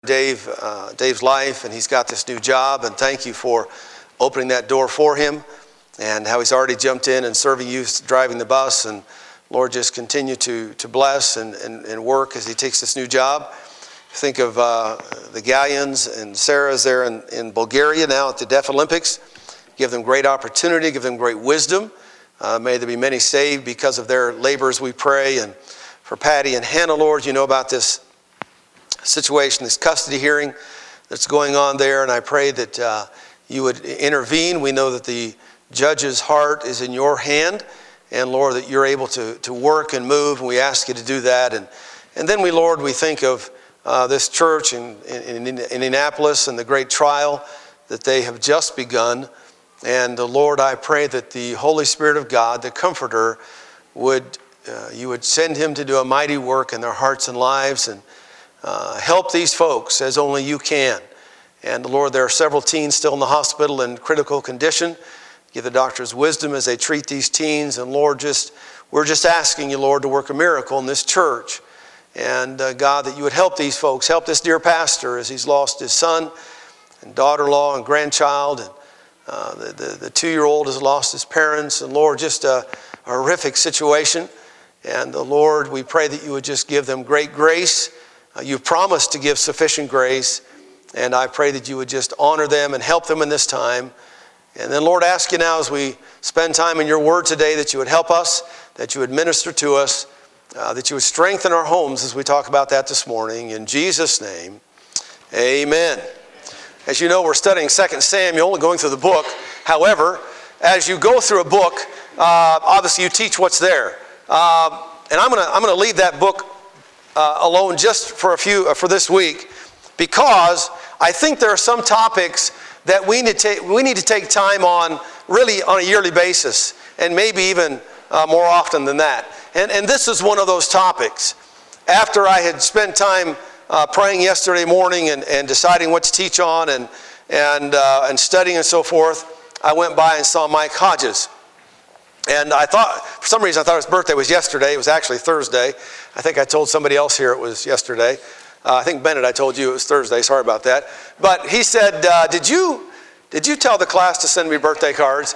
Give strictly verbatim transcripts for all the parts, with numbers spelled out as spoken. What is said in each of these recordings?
Dave, uh, Dave's life, and he's got this new job, and thank you for opening that door for him, and how he's already jumped in and serving you, driving the bus, and Lord, just continue to to bless and, and, and work as he takes this new job. Think of uh, the Galleons and Sarah's there in, in Bulgaria now at the Deaf Olympics. Give them great opportunity, give them great wisdom. Uh, may there be many saved because of their labors, we pray. And for Patty and Hannah, Lord, you know about this situation, this custody hearing that's going on there, and I pray that uh, you would intervene. We know that the judge's heart is in your hand, and Lord, that you're able to, to work and move, and we ask you to do that. And, and then we, Lord, we think of uh, this church in, in, in Indianapolis and the great trial that they have just begun. And uh, Lord, I pray that the Holy Spirit of God, the Comforter, would uh, you would send him to do a mighty work in their hearts and lives, and Uh, help these folks as only you can. And Lord, there are several teens still in the hospital in critical condition. Give the doctors wisdom as they treat these teens. And Lord, just we're just asking you, Lord, to work a miracle in this church. And uh, God, that you would help these folks, help this dear pastor as he's lost his son and daughter-in-law and grandchild. And uh, the, the, the two-year-old has lost his parents. And Lord, just a, a horrific situation. And the Lord, we pray that you would just give them great grace. Uh, you've promised to give sufficient grace, and I pray that you would just honor them and help them in this time. And then, Lord, ask you now as we spend time in your word today that you would help us, that you would minister to us, uh, that you would strengthen our homes as we talk about that this morning. In Jesus' name, amen. As you know, we're studying Second Samuel and going through the book. However, as you go through a book, uh, obviously you teach what's there. Uh, and I'm going to I'm going to leave that book Uh, alone just for a few uh, for this week, because I think there are some topics that we need to take, we need to take time on really on a yearly basis, and maybe even uh, more often than that. And and this is one of those topics. After I had spent time uh, praying yesterday morning and, and deciding what to teach on and and uh, and studying and so forth, I went by and saw Mike Hodges. And I thought, for some reason, I thought his birthday was yesterday. It was actually Thursday. I think I told somebody else here it was yesterday. Uh, I think Bennett, I told you it was Thursday. Sorry about that. But he said, uh, did you did you tell the class to send me birthday cards?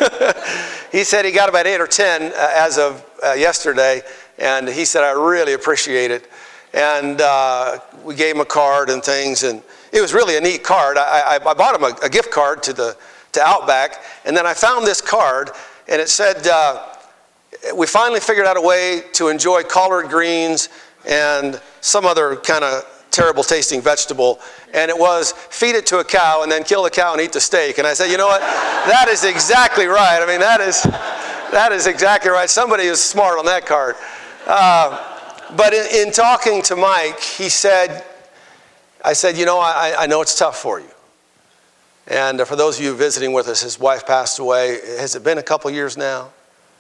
He said he got about eight or ten uh, as of uh, yesterday. And he said, I really appreciate it. And uh, we gave him a card and things. And it was really a neat card. I, I, I bought him a, a gift card to the to Outback. And then I found this card. And it said, uh, we finally figured out a way to enjoy collard greens and some other kind of terrible tasting vegetable. And it was, feed it to a cow and then kill the cow and eat the steak. And I said, you know what? That is exactly right. I mean, that is that is exactly right. Somebody is smart on that card. Uh, but in, in talking to Mike, he said, I said, you know, I, I know it's tough for you. And for those of you visiting with us, his wife passed away. Has it been a couple years now?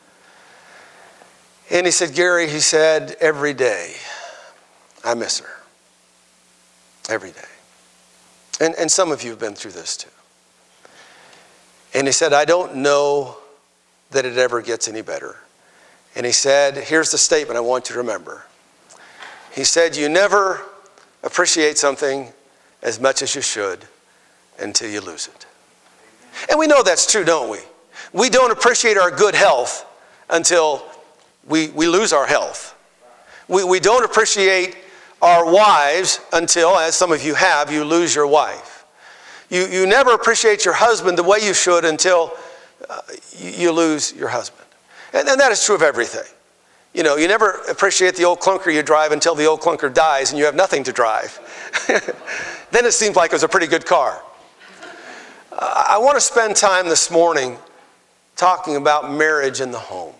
And he said, Gary, he said, every day I miss her. Every day. And, and some of you have been through this too. And he said, I don't know that it ever gets any better. And he said, here's the statement I want you to remember. He said, you never appreciate something as much as you should until you lose it. And we know that's true, don't we? We don't appreciate our good health until we, we lose our health. We, we don't appreciate our wives until, as some of you have, you lose your wife. You, you never appreciate your husband the way you should until uh, you, you lose your husband. And, and that is true of everything. You know, you never appreciate the old clunker you drive until the old clunker dies and you have nothing to drive. Then it seems like it was a pretty good car. I want to spend time this morning talking about marriage in the home.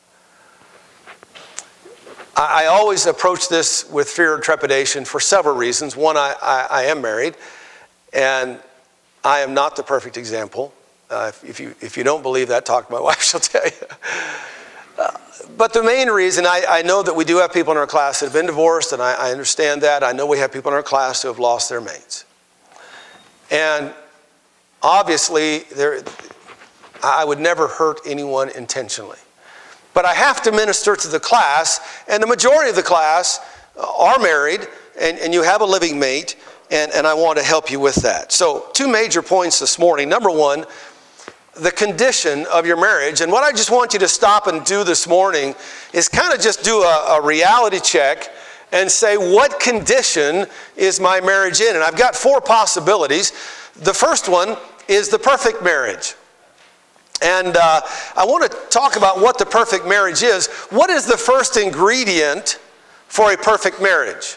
I always approach this with fear and trepidation for several reasons. One, I, I, I am married, and I am not the perfect example. Uh, if, if you if you don't believe that, talk to my wife, she'll tell you. Uh, but the main reason, I, I know that we do have people in our class that have been divorced, and I, I understand that. I know we have people in our class who have lost their mates. And obviously, there, I would never hurt anyone intentionally. But I have to minister to the class, and the majority of the class are married, and, and you have a living mate, and, and I want to help you with that. So two major points this morning. Number one, the condition of your marriage. And what I just want you to stop and do this morning is kind of just do a, a reality check and say, what condition is my marriage in? And I've got four possibilities. The first one is the perfect marriage. And uh, I want to talk about what the perfect marriage is. What is the first ingredient for a perfect marriage?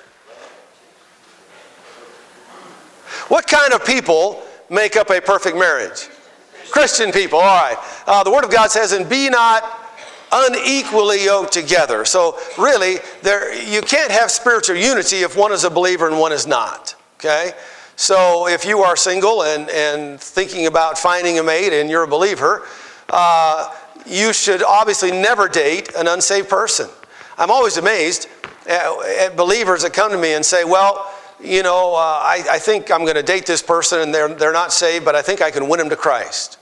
What kind of people make up a perfect marriage? Christian people, all right. Uh, the Word of God says, and be not unequally yoked together. So really, there you can't have spiritual unity if one is a believer and one is not, okay? So if you are single and, and thinking about finding a mate and you're a believer, uh, you should obviously never date an unsaved person. I'm always amazed at, at believers that come to me and say, well, you know, uh, I, I think I'm going to date this person and they're, they're not saved, but I think I can win them to Christ.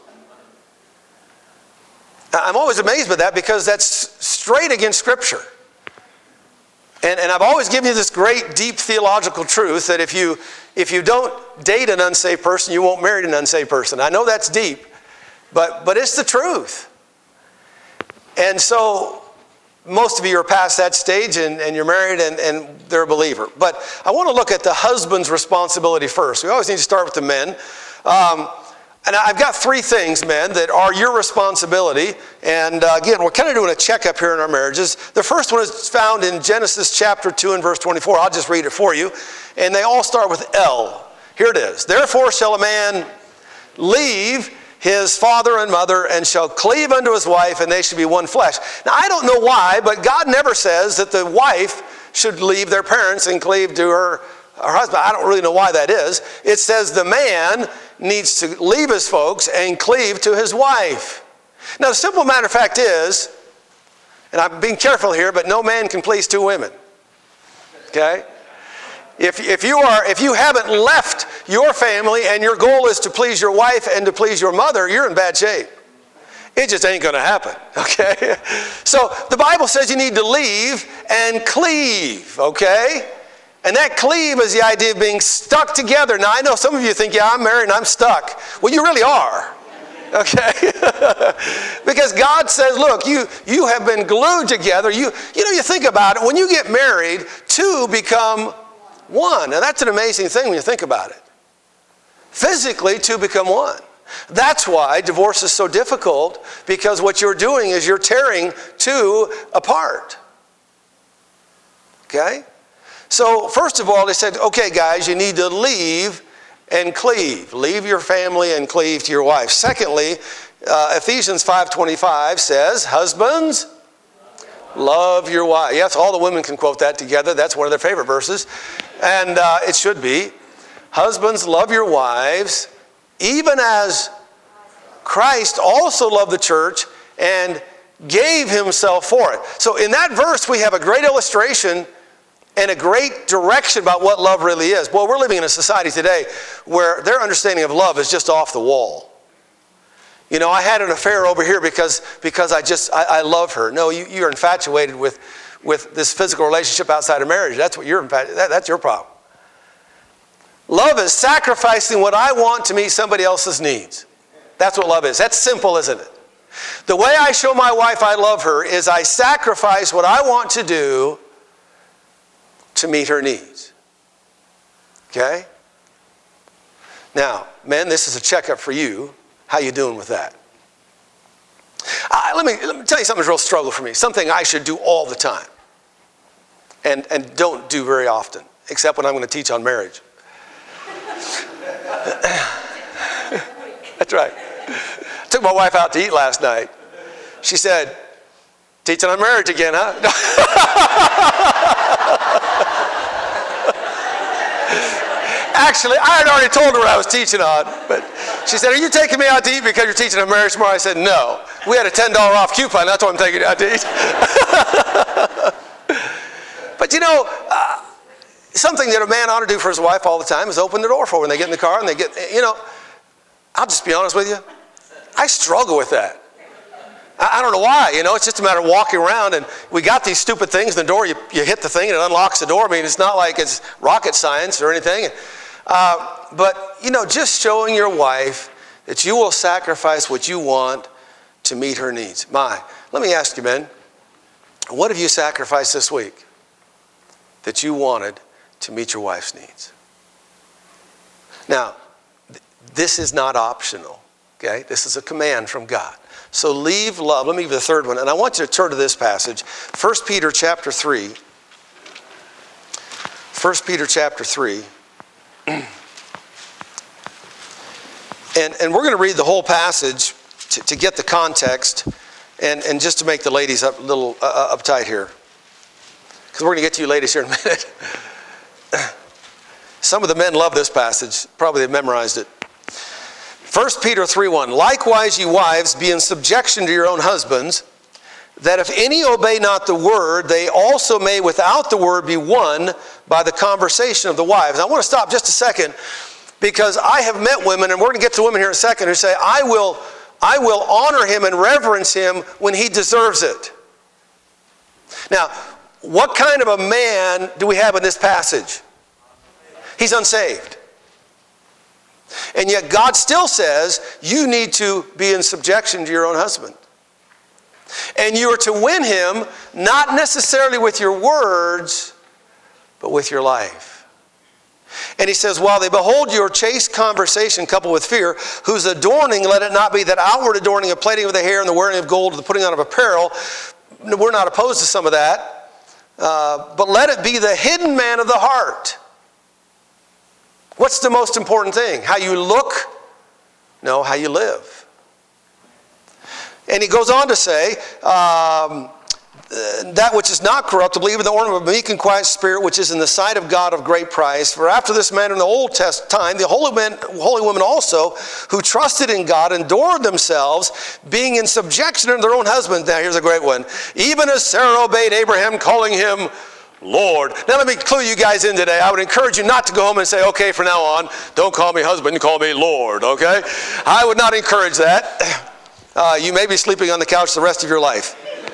I'm always amazed by that because that's straight against Scripture. And, and I've always given you this great, deep theological truth that if you, if you don't date an unsaved person, you won't marry an unsaved person. I know that's deep, but, but it's the truth. And so most of you are past that stage and, and you're married and, and they're a believer. But I want to look at the husband's responsibility first. We always need to start with the men. Um, And I've got three things, men, that are your responsibility. And uh, again, we're kind of doing a checkup here in our marriages. The first one is found in Genesis chapter two and verse twenty-four. I'll just read it for you. And they all start with L. Here it is. Therefore shall a man leave his father and mother and shall cleave unto his wife, and they shall be one flesh. Now, I don't know why, but God never says that the wife should leave their parents and cleave to her, her husband. I don't really know why that is. It says the man needs to leave his folks and cleave to his wife. Now, the simple matter of fact is, and I'm being careful here, but no man can please two women. Okay? If, if you are, if you haven't left your family and your goal is to please your wife and to please your mother, you're in bad shape. It just ain't going to happen, okay? So the Bible says you need to leave and cleave, okay? And that cleave is the idea of being stuck together. Now, I know some of you think, yeah, I'm married and I'm stuck. Well, you really are, okay? Because God says, look, you, you have been glued together. You, you know, you think about it. When you get married, two become one. Now, that's an amazing thing when you think about it. Physically, two become one. That's why divorce is so difficult, because what you're doing is you're tearing two apart. Okay? So, first of all, they said, okay, guys, you need to leave and cleave. Leave your family and cleave to your wife. Secondly, uh, Ephesians five twenty-five says, husbands, love your wife. Yes, all the women can quote that together. That's one of their favorite verses. And uh, it should be. Husbands, love your wives, even as Christ also loved the church and gave himself for it. So in that verse, we have a great illustration and a great direction about what love really is. Boy, we're living in a society today where their understanding of love is just off the wall. You know, I had an affair over here because, because I just, I, I love her. No, you, you're infatuated with, with this physical relationship outside of marriage. That's what you're infatuated, that, that's your problem. Love is sacrificing what I want to meet somebody else's needs. That's what love is. That's simple, isn't it? The way I show my wife I love her is I sacrifice what I want to do to meet her needs. Okay? Now, men, this is a checkup for you. How you doing with that? Uh, let me let me tell you something that's a real struggle for me. Something I should do all the time. And, and don't do very often, except when I'm going to teach on marriage. That's right. I took my wife out to eat last night. She said, teaching on marriage again, huh? Actually, I had already told her what I was teaching on, but she said, are you taking me out to eat because you're teaching on marriage tomorrow? I said, no. We had a ten dollars off coupon. That's why I'm taking you out to eat. But you know, uh, something that a man ought to do for his wife all the time is open the door for her when they get in the car and they get, you know, I'll just be honest with you. I struggle with that. I, I don't know why, you know, it's just a matter of walking around and we got these stupid things in the door. You, you hit the thing and it unlocks the door. I mean, it's not like it's rocket science or anything. Uh, but, you know, just showing your wife that you will sacrifice what you want to meet her needs. My, let me ask you, men, what have you sacrificed this week that you wanted to meet your wife's needs? Now, th- this is not optional, okay? This is a command from God. So leave love. Let me give you the third one. And I want you to turn to this passage. First Peter chapter three. First Peter chapter three. And, and we're going to read the whole passage to, to get the context and, and just to make the ladies up a little uh, uptight here. Because we're going to get to you ladies here in a minute. Some of the men love this passage. Probably they've memorized it. First Peter three one, likewise, ye wives, be in subjection to your own husbands, that if any obey not the word, they also may without the word be won by the conversation of the wives. Now, I want to stop just a second, because I have met women, and we're going to get to women here in a second, who say, I will, I will honor him and reverence him when he deserves it. Now, what kind of a man do we have in this passage? He's unsaved. And yet God still says you need to be in subjection to your own husband. And you are to win him not necessarily with your words, but with your life. And he says, while they behold your chaste conversation coupled with fear, whose adorning, let it not be that outward adorning of plaiting of the hair and the wearing of gold, or the putting on of apparel. We're not opposed to some of that. Uh, but let it be the hidden man of the heart. What's the most important thing? How you look? No, how you live. And he goes on to say, um, that which is not corruptible, even the ornament of a meek and quiet spirit, which is in the sight of God of great price. For after this manner in the Old Test time, the holy men, holy women also, who trusted in God, endured themselves, being in subjection to their own husbands. Now here's a great one. Even as Sarah obeyed Abraham, calling him Lord. Now let me clue you guys in today. I would encourage you not to go home and say, okay, from now on, don't call me husband, call me Lord, okay? I would not encourage that. Uh, you may be sleeping on the couch the rest of your life.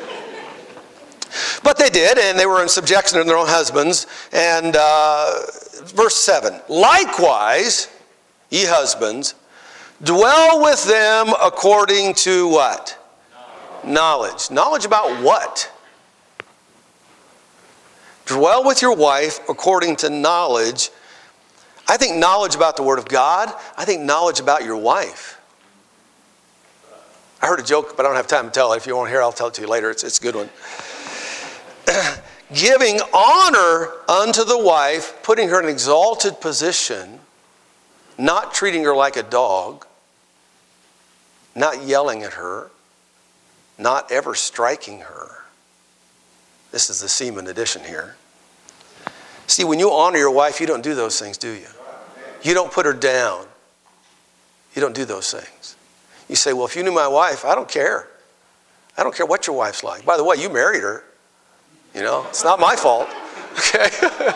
But they did, and they were in subjection to their own husbands. And uh, verse seven, likewise, ye husbands, dwell with them according to what? Knowledge. Knowledge, Knowledge about what? Dwell with your wife according to knowledge. I think knowledge about the Word of God. I think knowledge about your wife. I heard a joke, but I don't have time to tell it. If you want to hear it, I'll tell it to you later. It's, it's a good one. Giving honor unto the wife, putting her in an exalted position, not treating her like a dog, not yelling at her, not ever striking her. This is the semen edition here. See, when you honor your wife, you don't do those things, do you? You don't put her down. You don't do those things. You say, well, if you knew my wife, I don't care. I don't care what your wife's like. By the way, you married her. You know, it's not my fault. Okay?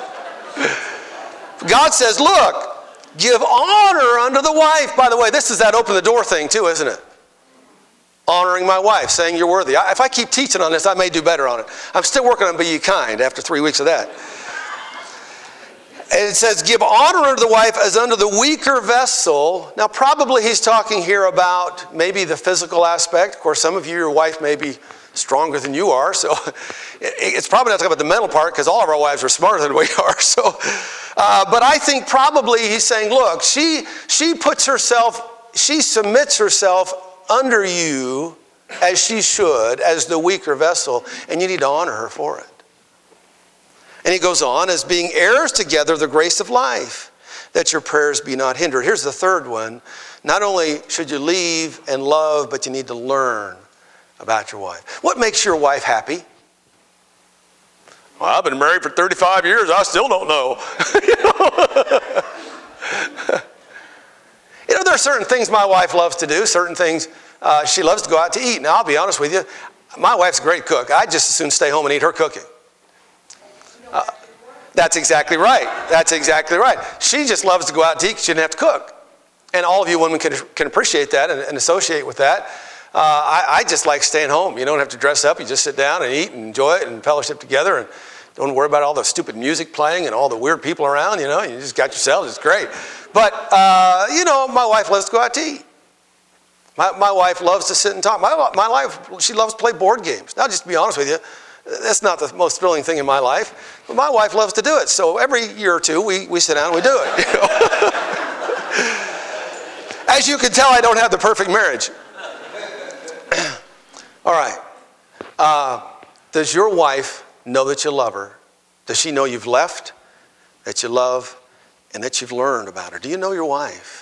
God says, look, give honor unto the wife. By the way, this is that open the door thing too, isn't it? Honoring my wife, saying you're worthy. If I keep teaching on this, I may do better on it. I'm still working on Be Ye Kind after three weeks of that. And it says, give honor unto the wife as unto the weaker vessel. Now, probably he's talking here about maybe the physical aspect. Of course, some of you, your wife may be stronger than you are, so it's probably not talking about the mental part, because all of our wives are smarter than we are. So, uh, but I think probably he's saying, look, she she puts herself, she submits herself under you as she should, as the weaker vessel, and you need to honor her for it. And he goes on, as being heirs together of the grace of life, that your prayers be not hindered. Here's the third one. Not only should you leave and love, but you need to learn about your wife. What makes your wife happy? Well, I've been married for thirty-five years. I still don't know. you know? You know, there are certain things my wife loves to do, certain things uh, she loves to go out to eat. Now, I'll be honest with you, my wife's a great cook. I'd just as soon stay home and eat her cooking. Uh, that's exactly right. That's exactly right. She just loves to go out to eat because she didn't have to cook. And all of you women can, can appreciate that and, and associate with that. Uh, I, I just like staying home. You don't have to dress up. You just sit down and eat and enjoy it and fellowship together. And Don't worry about all the stupid music playing and all the weird people around, you know. You just got yourselves, it's great. But, uh, you know, my wife loves to go out to eat. My, my wife loves to sit and talk. My, my wife, she loves to play board games. Now, just to be honest with you, that's not the most thrilling thing in my life. But my wife loves to do it. So every year or two, we, we sit down and we do it. You know? As you can tell, I don't have the perfect marriage. All right. Uh, does your wife know that you love her? Does she know you've left, that you love, and that you've learned about her? Do you know your wife?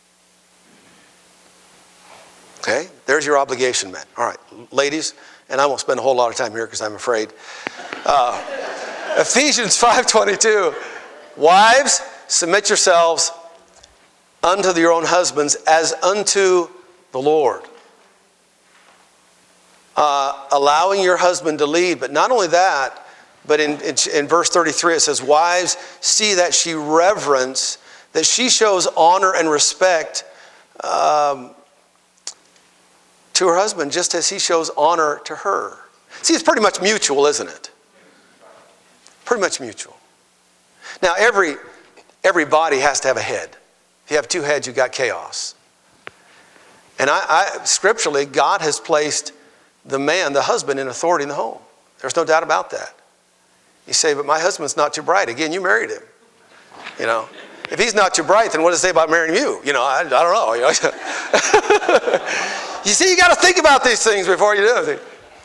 Okay, there's your obligation met. All right, ladies, and I won't spend a whole lot of time here because I'm afraid. Uh, Ephesians five twenty-two, wives, submit yourselves unto your own husbands as unto the Lord. Uh, allowing your husband to lead, but not only that, but in, in, in verse thirty-three it says, wives, see that she reverence, that she shows honor and respect um, to her husband, just as he shows honor to her. See, it's pretty much mutual, isn't it? Pretty much mutual. Now, every, every body has to have a head. If you have two heads, you've got chaos. And I, I scripturally, God has placed the man, the husband, in authority in the home. There's no doubt about that. You say, but my husband's not too bright. Again, you married him. You know, if he's not too bright, then what does it say about marrying you? You know, I, I don't know. You know? You see, you got to think about these things before you do anything.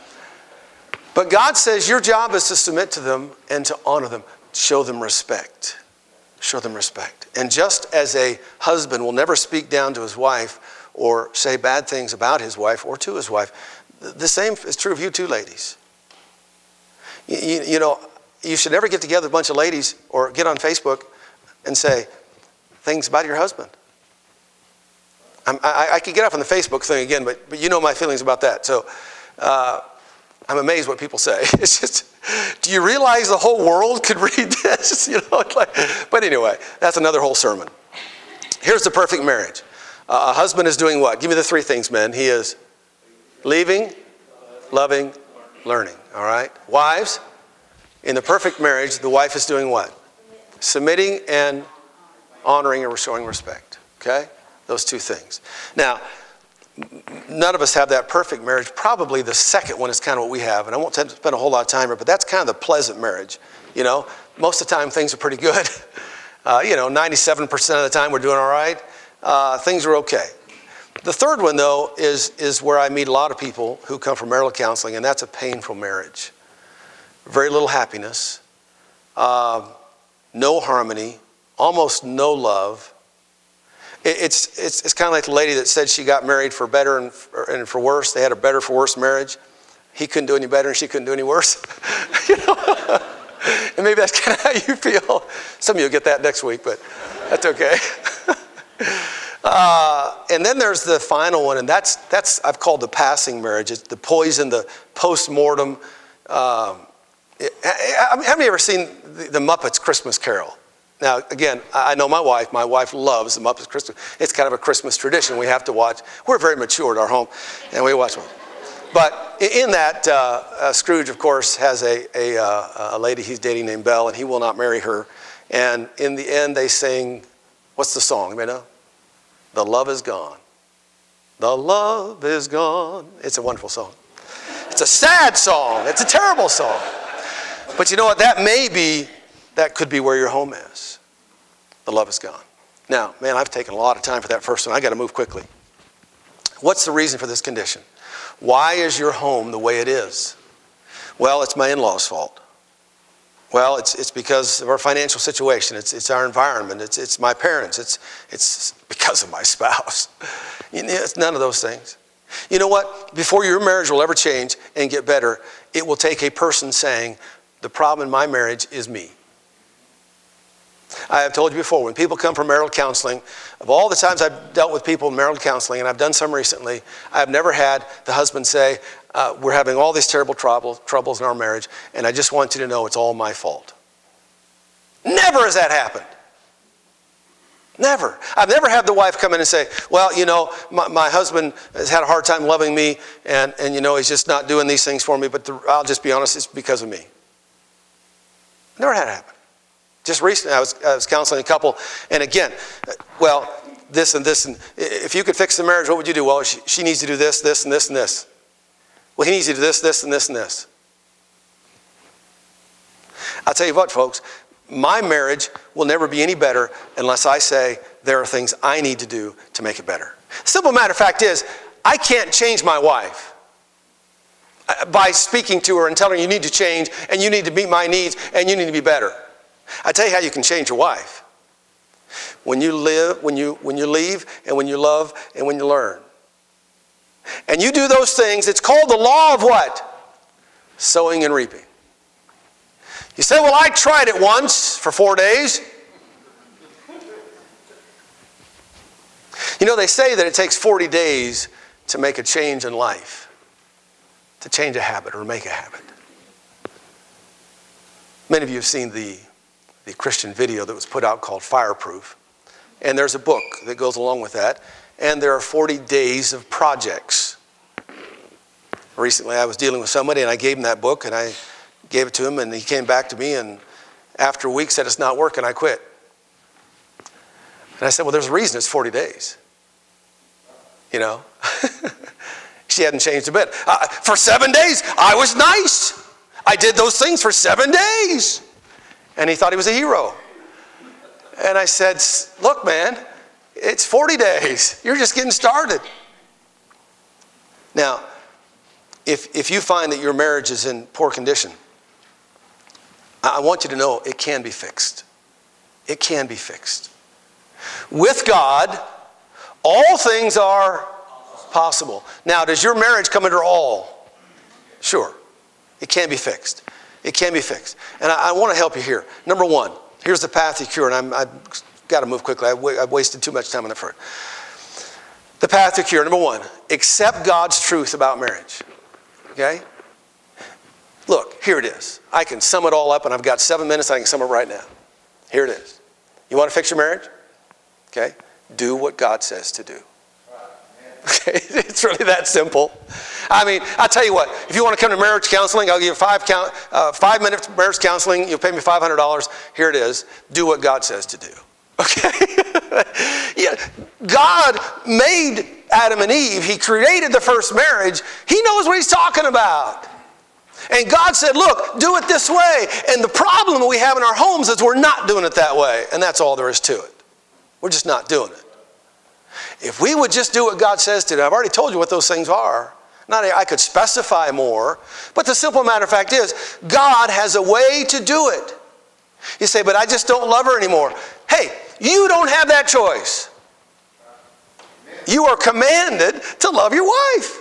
But God says your job is to submit to them and to honor them. Show them respect. Show them respect. And just as a husband will never speak down to his wife or say bad things about his wife or to his wife, the same is true of you too, ladies. You, you, you know, you should never get together with a bunch of ladies or get on Facebook and say things about your husband. I'm, I, I could get off on the Facebook thing again, but, but you know my feelings about that. So uh, I'm amazed what people say. It's just, do you realize the whole world could read this? You know, it's like, but anyway, that's another whole sermon. Here's the perfect marriage. Uh, a husband is doing what? Give me the three things, men. He is leaving, loving, learning. All right? Wives, in the perfect marriage, the wife is doing what? Submitting and honoring or showing respect. Okay? Those two things. Now, none of us have that perfect marriage. Probably the second one is kind of what we have. And I won't spend a whole lot of time here, but that's kind of the pleasant marriage. You know, most of the time things are pretty good. Uh, you know, ninety-seven percent of the time we're doing all right. Uh, things are okay. The third one, though, is, is where I meet a lot of people who come from marital counseling, and that's a painful marriage. Very little happiness, uh, no harmony, almost no love. It, it's it's, it's kind of like the lady that said she got married for better and for, and for worse. They had a better for worse marriage. He couldn't do any better and she couldn't do any worse. You know? And maybe that's kind of how you feel. Some of you will get that next week, but that's okay. Uh, and then there's the final one, and that's, that's I've called the passing marriage. It's the poison, the post-mortem. Um, it, I, I, have you ever seen the, the Muppets Christmas Carol? Now, again, I know my wife. My wife loves the Muppets Christmas. It's kind of a Christmas tradition we have to watch. We're very mature at our home, and we watch them. But in that, uh, uh, Scrooge, of course, has a, a, uh, a lady he's dating named Belle, and he will not marry her. And in the end, they sing, what's the song? You know? The love is gone. The love is gone. It's a wonderful song. It's a sad song. It's a terrible song. But you know what? That may be, that could be where your home is. The love is gone. Now, man, I've taken a lot of time for that first one. I got to move quickly. What's the reason for this condition? Why is your home the way it is? Well, it's my in-laws' fault. Well, it's it's because of our financial situation. It's it's our environment. It's it's my parents. It's it's because of my spouse. You know, it's none of those things. You know what? Before your marriage will ever change and get better, it will take a person saying, the problem in my marriage is me. I have told you before, when people come from marital counseling, of all the times I've dealt with people in marital counseling, and I've done some recently, I've never had the husband say, uh, we're having all these terrible trouble, troubles in our marriage, and I just want you to know it's all my fault. Never has that happened. Never. I've never had the wife come in and say, well, you know, my, my husband has had a hard time loving me, and, and you know, he's just not doing these things for me, but the, I'll just be honest, it's because of me. Never had it happen. Just recently, I was, I was counseling a couple, and again, well, this and this, and if you could fix the marriage, what would you do? Well, she, she needs to do this, this, and this, and this. Well, he needs to do this, this, and this, and this. I'll tell you what, folks, my marriage will never be any better unless I say there are things I need to do to make it better. Simple matter of fact is, I can't change my wife by speaking to her and telling her you need to change and you need to meet my needs and you need to be better. I tell you how you can change your wife. When you live, when you when you leave, and when you love, and when you learn. And you do those things, it's called the law of what? Sowing and reaping. You say, well, I tried it once for four days. You know, they say that it takes forty days to make a change in life, to change a habit or make a habit. Many of you have seen the, the Christian video that was put out called Fireproof. And there's a book that goes along with that. And there are forty days of projects. Recently I was dealing with somebody and I gave him that book and I gave it to him and he came back to me and after a week said it's not working, I quit. And I said, well, there's a reason it's forty days. You know? She hadn't changed a bit. Uh, for seven days, I was nice. I did those things for seven days. And he thought he was a hero. And I said, look, man, it's forty days. You're just getting started. Now, if, if you find that your marriage is in poor condition, I want you to know it can be fixed. It can be fixed. With God, all things are possible. Now, does your marriage come under all? Sure. It can be fixed. It can be fixed. And I, I want to help you here. Number one, here's the path to cure. And I'm, I've got to move quickly. I've, I've wasted too much time on the front. The path to cure. Number one, accept God's truth about marriage. Okay? Look, here it is. I can sum it all up, and I've got seven minutes. I can sum it right now. Here it is. You want to fix your marriage? Okay? Do what God says to do. Okay? It's really that simple. I mean, I'll tell you what. If you want to come to marriage counseling, I'll give you five, count, uh, five minutes marriage counseling. You'll pay me five hundred dollars. Here it is. Do what God says to do. Okay? Yeah. God made Adam and Eve. He created the first marriage. He knows what he's talking about. And God said, look, do it this way. And the problem we have in our homes is we're not doing it that way. And that's all there is to it. We're just not doing it. If we would just do what God says to do, I've already told you what those things are. Not I could specify more. But the simple matter of fact is, God has a way to do it. You say, but I just don't love her anymore. Hey, you don't have that choice. You are commanded to love your wife.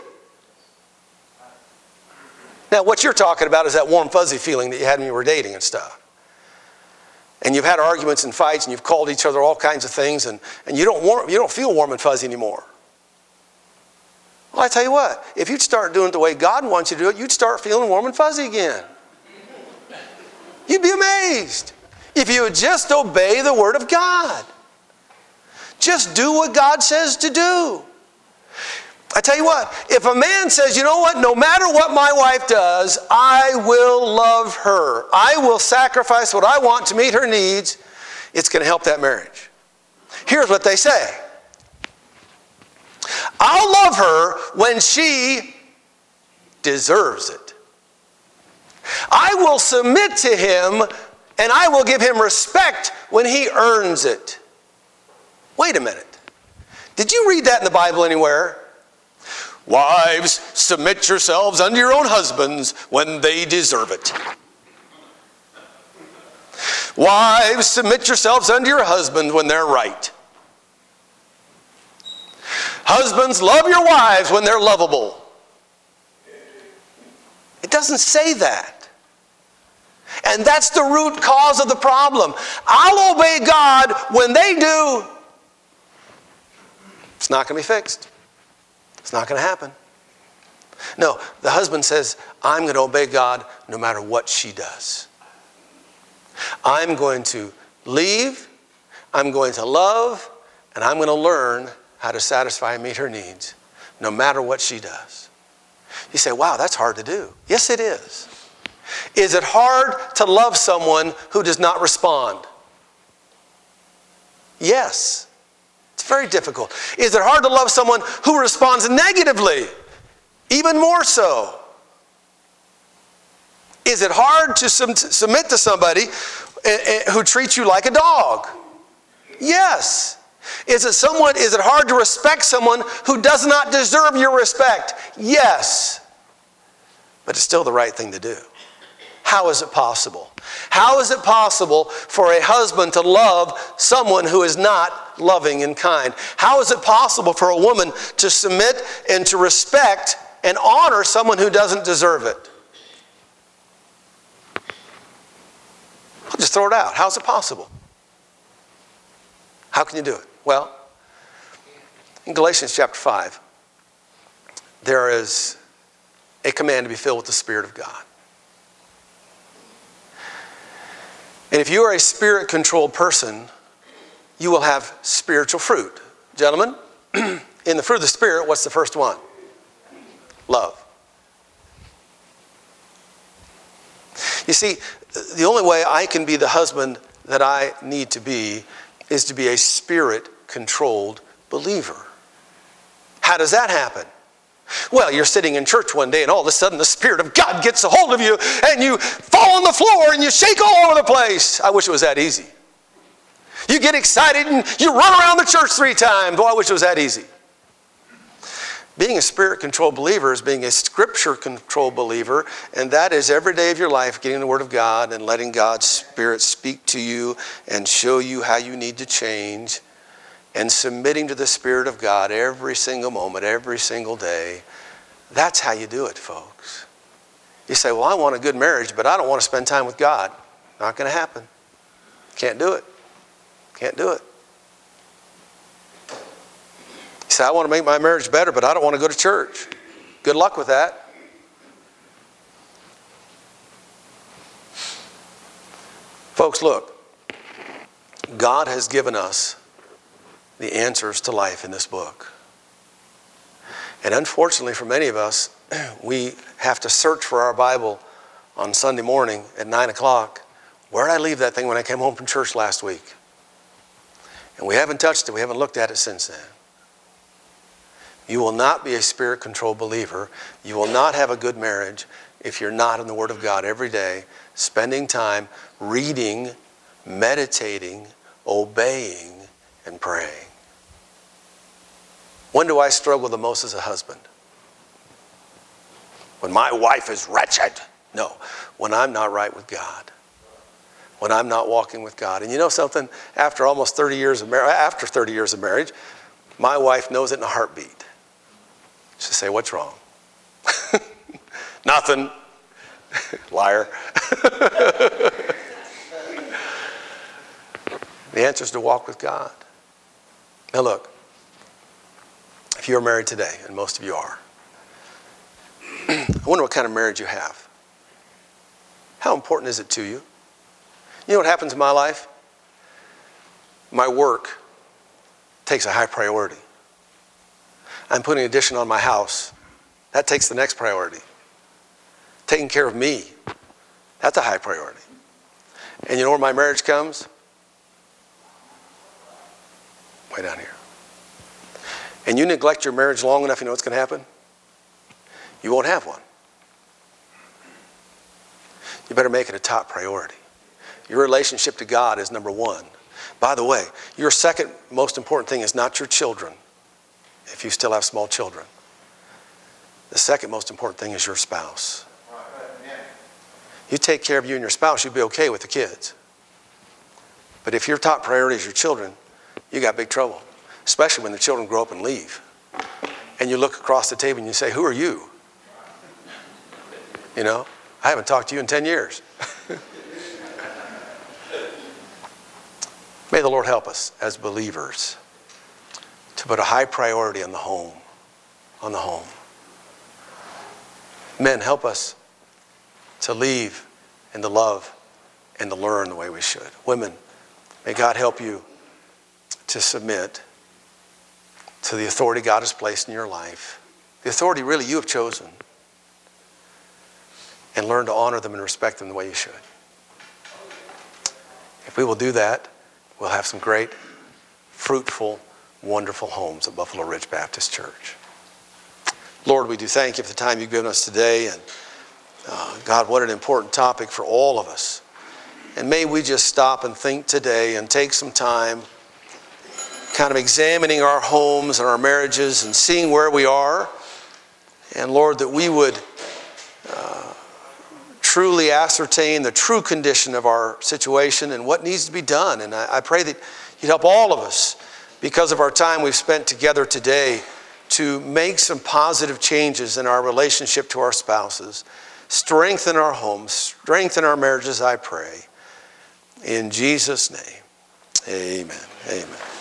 Now, what you're talking about is that warm, fuzzy feeling that you had when you were dating and stuff. And you've had arguments and fights, and you've called each other all kinds of things, and, and you don't warm, you don't feel warm and fuzzy anymore. Well, I tell you what, if you'd start doing it the way God wants you to do it, you'd start feeling warm and fuzzy again. You'd be amazed if you would just obey the Word of God. Just do what God says to do. I tell you what, if a man says, you know what, no matter what my wife does, I will love her. I will sacrifice what I want to meet her needs. It's going to help that marriage. Here's what they say. I'll love her when she deserves it. I will submit to him and I will give him respect when he earns it. Wait a minute. Did you read that in the Bible anywhere? Wives, submit yourselves unto your own husbands when they deserve it. Wives, submit yourselves unto your husbands when they're right. Husbands, love your wives when they're lovable. It doesn't say that. And that's the root cause of the problem. I'll obey God when they do. It's not going to be fixed. It's not going to happen. No, the husband says, I'm going to obey God no matter what she does. I'm going to leave, I'm going to love, and I'm going to learn how to satisfy and meet her needs no matter what she does. You say, wow, that's hard to do. Yes, it is. Is it hard to love someone who does not respond? Yes. It's very difficult. Is it hard to love someone who responds negatively? Even more so. Is it hard to sum- submit to somebody who treats you like a dog? Yes. Is it someone, is it hard to respect someone who does not deserve your respect? Yes. But it's still the right thing to do. How is it possible? How is it possible for a husband to love someone who is not loving and kind? How is it possible for a woman to submit and to respect and honor someone who doesn't deserve it? I'll just throw it out. How is it possible? How can you do it? Well, in Galatians chapter five, there is a command to be filled with the Spirit of God. And if you are a Spirit-controlled person, you will have spiritual fruit. Gentlemen, in the fruit of the Spirit, what's the first one? Love. You see, the only way I can be the husband that I need to be is to be a Spirit-controlled believer. How does that happen? Well, you're sitting in church one day and all of a sudden the Spirit of God gets a hold of you and you fall on the floor and you shake all over the place. I wish it was that easy. You get excited and you run around the church three times. Oh, I wish it was that easy. Being a Spirit-controlled believer is being a Scripture-controlled believer, and that is every day of your life getting the Word of God and letting God's Spirit speak to you and show you how you need to change, and submitting to the Spirit of God every single moment, every single day. That's how you do it, folks. You say, well, I want a good marriage, but I don't want to spend time with God. Not going to happen. Can't do it. Can't do it. You say, I want to make my marriage better, but I don't want to go to church. Good luck with that. Folks, look. God has given us the answers to life in this book. And unfortunately for many of us, we have to search for our Bible on Sunday morning at nine o'clock. Where did I leave that thing when I came home from church last week? And we haven't touched it. We haven't looked at it since then. You will not be a Spirit-controlled believer. You will not have a good marriage if you're not in the Word of God every day, spending time reading, meditating, obeying, and praying. When do I struggle the most as a husband? When my wife is wretched? No, when I'm not right with God. When I'm not walking with God. And you know something? After almost thirty years of marriage, after thirty years of marriage, my wife knows it in a heartbeat. She'll say, what's wrong? Nothing. Liar. The answer is to walk with God. Now look, if you're married today, and most of you are, I wonder what kind of marriage you have. How important is it to you? You know what happens in my life? My work takes a high priority. I'm putting addition on my house. That takes the next priority. Taking care of me, that's a high priority. And you know where my marriage comes? Way down here. And you neglect your marriage long enough, you know what's going to happen? You won't have one. You better make it a top priority. Your relationship to God is number one. By the way, your second most important thing is not your children, if you still have small children. The second most important thing is your spouse. You take care of you and your spouse, you'll be okay with the kids. But if your top priority is your children, you got big trouble. Especially when the children grow up and leave. And you look across the table and you say, who are you? You know, I haven't talked to you in ten years. May the Lord help us as believers to put a high priority on the home, on the home. Men, help us to leave and to love and to learn the way we should. Women, may God help you to submit to the authority God has placed in your life. The authority really you have chosen. and learn to honor them and respect them the way you should. If we will do that, we'll have some great, fruitful, wonderful homes at Buffalo Ridge Baptist Church. Lord, we do thank you for the time you've given us today. And uh, God, what an important topic for all of us. And may we just stop and think today and take some time kind of examining our homes and our marriages and seeing where we are. And Lord, that we would uh, truly ascertain the true condition of our situation and what needs to be done. And I, I pray that you'd help all of us, because of our time we've spent together today, to make some positive changes in our relationship to our spouses. Strengthen our homes, strengthen our marriages, I pray. In Jesus' name, amen. Amen.